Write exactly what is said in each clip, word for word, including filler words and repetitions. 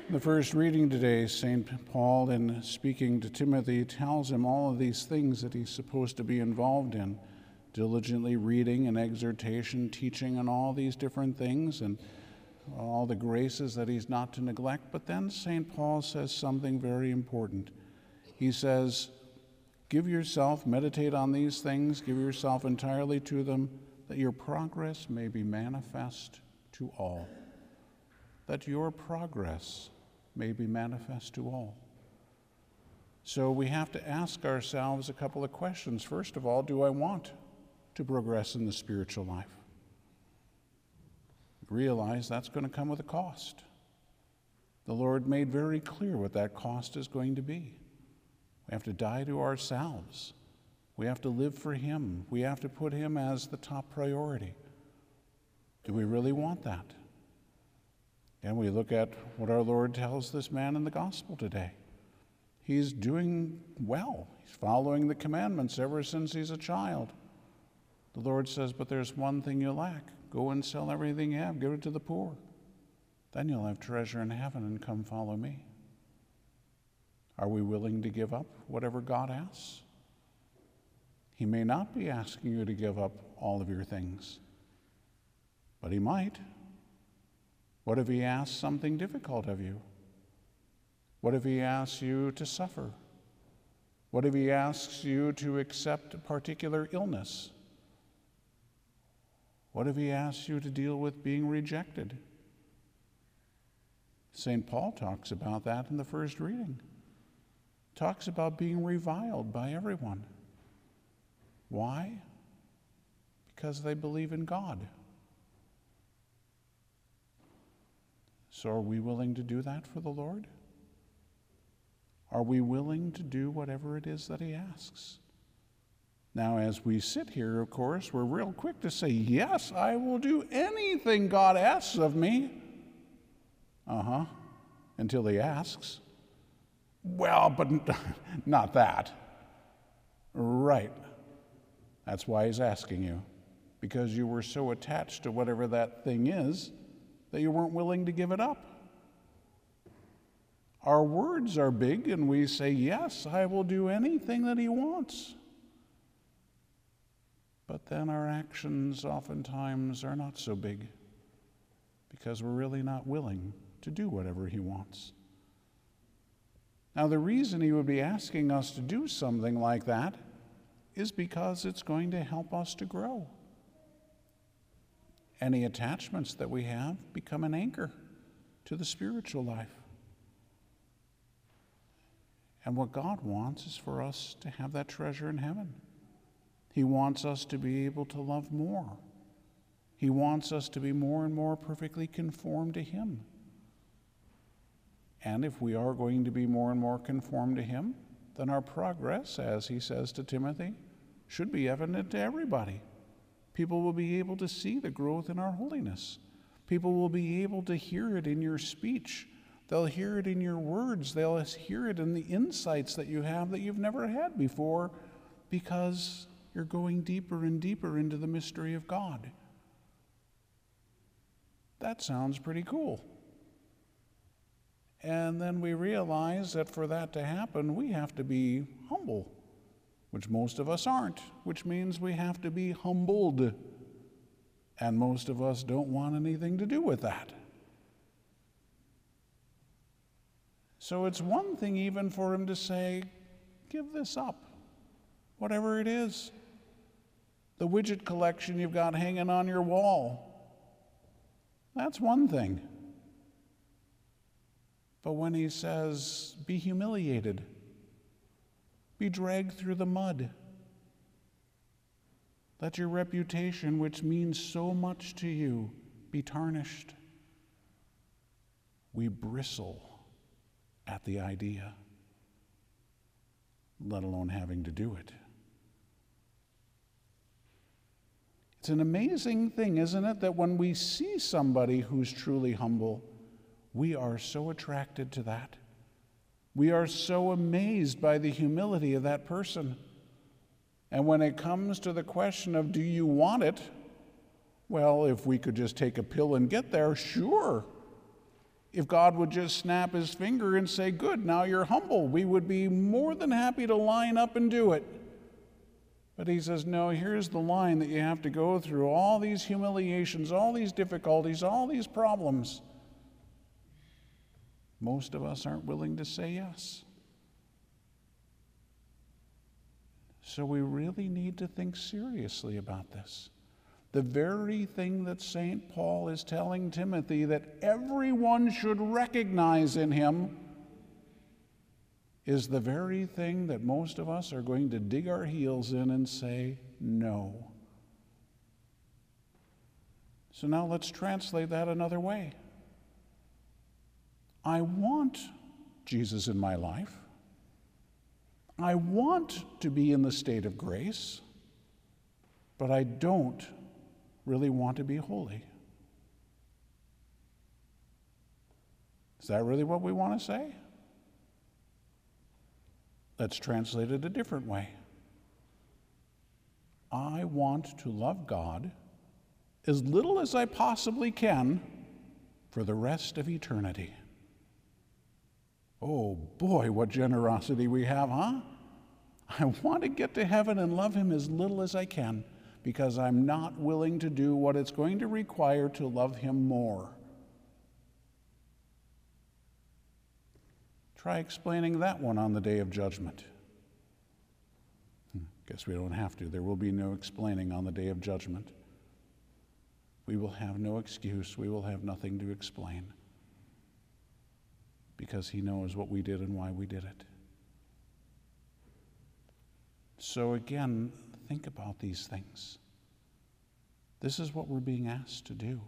In the first reading today, Saint Paul, in speaking to Timothy, tells him all of these things that he's supposed to be involved in, diligently reading and exhortation, teaching, and all these different things, and all the graces that he's not to neglect. But then Saint Paul says something very important. He says, give yourself, meditate on these things, give yourself entirely to them, that your progress may be manifest to all. That your progress may be manifest to all. So we have to ask ourselves a couple of questions. First of all, do I want to progress in the spiritual life? Realize that's going to come with a cost. The Lord made very clear what that cost is going to be. We have to die to ourselves. We have to live for Him. We have to put Him as the top priority. Do we really want that? And we look at what our Lord tells this man in the gospel today. He's doing well. He's following the commandments ever since he's a child. The Lord says, but there's one thing you lack. Go and sell everything you have, give it to the poor. Then you'll have treasure in heaven, and come follow me. Are we willing to give up whatever God asks? He may not be asking you to give up all of your things, but He might. What if He asks something difficult of you? What if He asks you to suffer? What if He asks you to accept a particular illness? What if He asks you to deal with being rejected? Saint Paul talks about that in the first reading. Talks about being reviled by everyone. Why? Because they believe in God. So are we willing to do that for the Lord? Are we willing to do whatever it is that He asks? Now, as we sit here, of course, we're real quick to say, yes, I will do anything God asks of me. Uh-huh. Until He asks. Well, but not that. Right. That's why He's asking you. Because you were so attached to whatever that thing is that you weren't willing to give it up. Our words are big, and we say, yes, I will do anything that He wants. But then our actions oftentimes are not so big, because we're really not willing to do whatever He wants. Now, the reason He would be asking us to do something like that is because it's going to help us to grow. Any attachments that we have become an anchor to the spiritual life. And what God wants is for us to have that treasure in heaven. He wants us to be able to love more. He wants us to be more and more perfectly conformed to Him. And if we are going to be more and more conformed to Him, then our progress, as He says to Timothy, should be evident to everybody. People will be able to see the growth in our holiness. People will be able to hear it in your speech. They'll hear it in your words. They'll hear it in the insights that you have that you've never had before, because you're going deeper and deeper into the mystery of God. That sounds pretty cool. And then we realize that for that to happen, we have to be humble, which most of us aren't, which means we have to be humbled. And most of us don't want anything to do with that. So it's one thing even for Him to say, give this up, whatever it is. The widget collection you've got hanging on your wall, that's one thing. But when He says, be humiliated, be dragged through the mud, let your reputation, which means so much to you, be tarnished, we bristle at the idea, let alone having to do it. It's an amazing thing, isn't it, that when we see somebody who's truly humble, we are so attracted to that. We are so amazed by the humility of that person. And when it comes to the question of, do you want it? Well, if we could just take a pill and get there, sure. If God would just snap his finger and say, good, now you're humble, we would be more than happy to line up and do it. But he says, no, here's the line that you have to go through, all these humiliations, all these difficulties, all these problems. Most of us aren't willing to say yes. So we really need to think seriously about this. The very thing that Saint Paul is telling Timothy that everyone should recognize in him is the very thing that most of us are going to dig our heels in and say, no. So now let's translate that another way. I want Jesus in my life. I want to be in the state of grace, but I don't really want to be holy. Is that really what we want to say? Let's translate it a different way. I want to love God as little as I possibly can for the rest of eternity. Oh boy, what generosity we have, huh? I want to get to heaven and love him as little as I can because I'm not willing to do what it's going to require to love him more. Try explaining that one on the day of judgment. Guess we don't have to. There will be no explaining on the day of judgment. We will have no excuse. We will have nothing to explain because he knows what we did and why we did it. So again, think about these things. This is what we're being asked to do.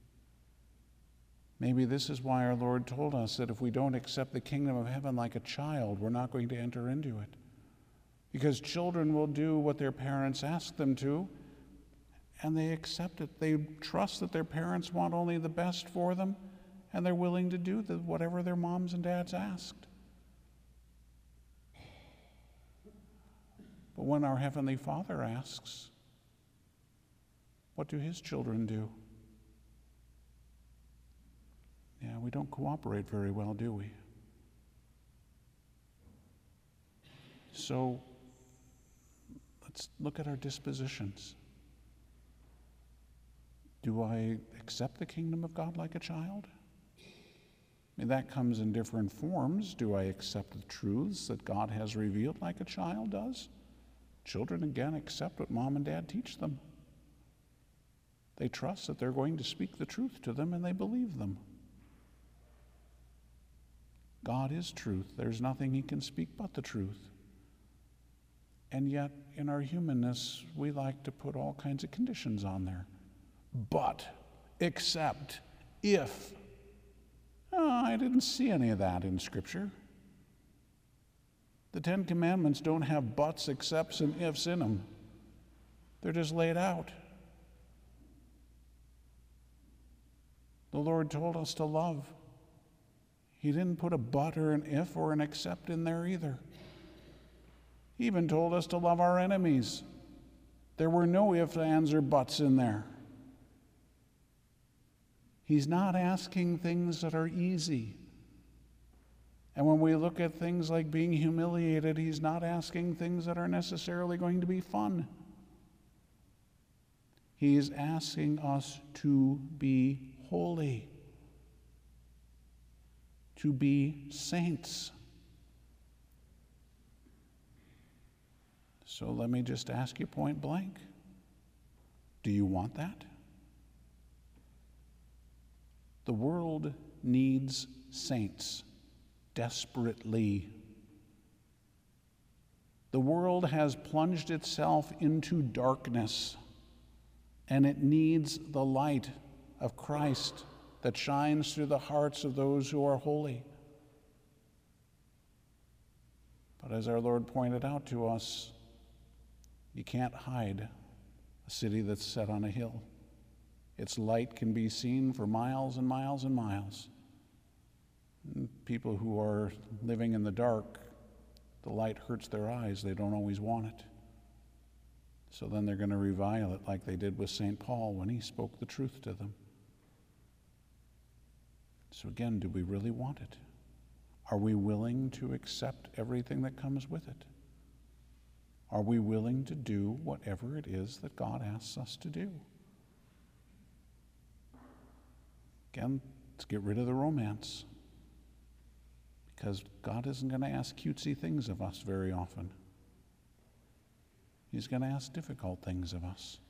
Maybe this is why our Lord told us that if we don't accept the kingdom of heaven like a child, we're not going to enter into it. Because children will do what their parents ask them to, and they accept it. They trust that their parents want only the best for them, and they're willing to do the, whatever their moms and dads asked. But when our Heavenly Father asks, what do his children do? Yeah, we don't cooperate very well, do we? So let's look at our dispositions. Do I accept the kingdom of God like a child? I mean, that comes in different forms. Do I accept the truths that God has revealed like a child does? Children, again, accept what mom and dad teach them. They trust that they're going to speak the truth to them, and they believe them. God is truth. There's nothing he can speak but the truth. And yet, in our humanness, we like to put all kinds of conditions on there. But, except, if. Oh, I didn't see any of that in Scripture. The Ten Commandments don't have buts, excepts, and ifs in them. They're just laid out. The Lord told us to love. He didn't put a but or an if or an except in there either. He even told us to love our enemies. There were no ifs, ands, or buts in there. He's not asking things that are easy. And when we look at things like being humiliated, he's not asking things that are necessarily going to be fun. He is asking us to be holy, to be saints. So let me just ask you point blank. Do you want that? The world needs saints desperately. The world has plunged itself into darkness, and it needs the light of Christ that shines through the hearts of those who are holy. But as our Lord pointed out to us, you can't hide a city that's set on a hill. Its light can be seen for miles and miles and miles. And people who are living in the dark, the light hurts their eyes. They don't always want it. So then they're going to revile it like they did with Saint Paul when he spoke the truth to them. So again, do we really want it? Are we willing to accept everything that comes with it? Are we willing to do whatever it is that God asks us to do? Again, let's get rid of the romance, because God isn't going to ask cutesy things of us very often. He's going to ask difficult things of us.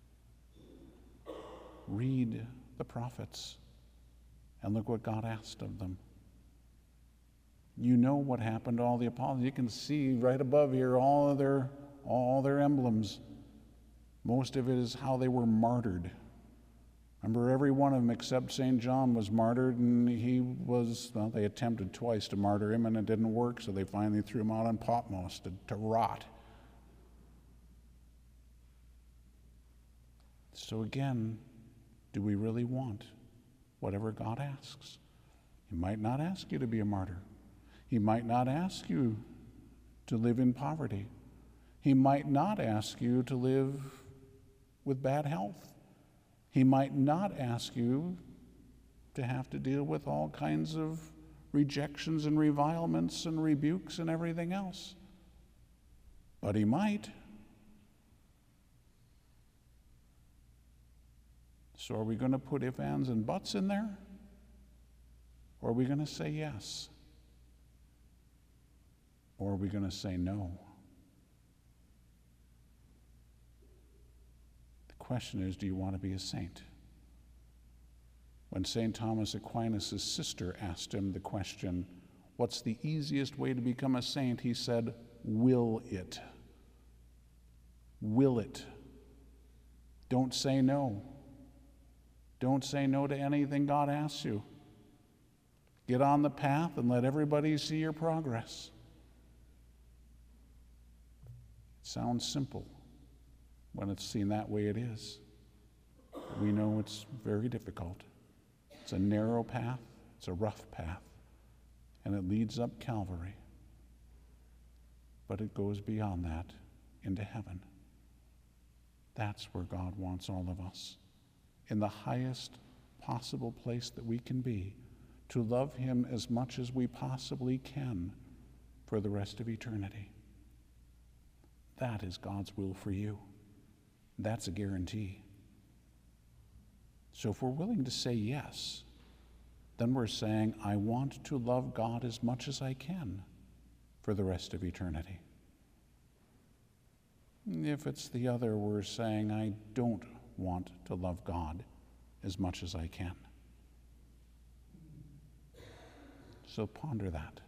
Read the prophets and look what God asked of them. You know what happened to all the apostles. You can see right above here all of their, all their emblems. Most of it is how they were martyred. Remember, every one of them except Saint John was martyred, and he was, well, they attempted twice to martyr him, and it didn't work, so they finally threw him out on Patmos to, to rot. So again, do we really want whatever God asks? He might not ask you to be a martyr. He might not ask you to live in poverty. He might not ask you to live with bad health. He might not ask you to have to deal with all kinds of rejections and revilements and rebukes and everything else. But he might. So are we going to put ifs, ands, and buts in there? Or are we going to say yes? Or are we going to say no? The question is, do you want to be a saint? When Saint Thomas Aquinas' sister asked him the question, what's the easiest way to become a saint? He said, will it? Will it? Don't say no. Don't say no to anything God asks you. Get on the path and let everybody see your progress. It sounds simple. When it's seen that way, it is. We know it's very difficult. It's a narrow path, it's a rough path, and it leads up Calvary. But it goes beyond that into heaven. That's where God wants all of us, in the highest possible place that we can be, to love him as much as we possibly can for the rest of eternity. That is God's will for you. That's a guarantee. So if we're willing to say yes, then we're saying, I want to love God as much as I can for the rest of eternity. If it's the other, we're saying, I don't want to love God as much as I can. So ponder that.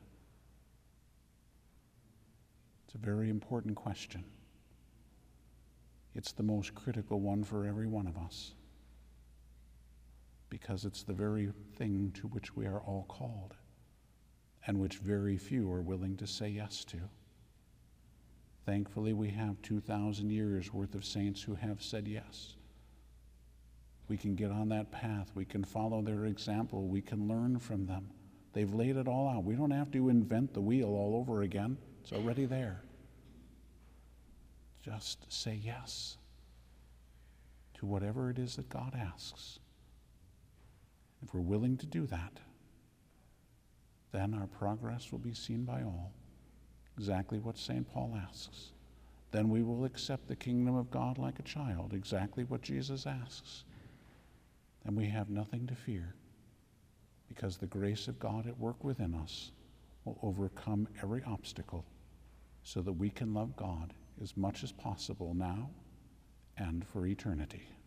It's a very important question. It's the most critical one for every one of us, because it's the very thing to which we are all called, and which very few are willing to say yes to. Thankfully, we have two thousand years worth of saints who have said yes. We can get on that path. We can follow their example. We can learn from them. They've laid it all out. We don't have to invent the wheel all over again. It's already there. Just say yes to whatever it is that God asks. If we're willing to do that, then our progress will be seen by all, exactly what Saint Paul asks. Then we will accept the kingdom of God like a child, exactly what Jesus asks. Then we have nothing to fear, because the grace of God at work within us will overcome every obstacle so that we can love God as much as possible now and for eternity.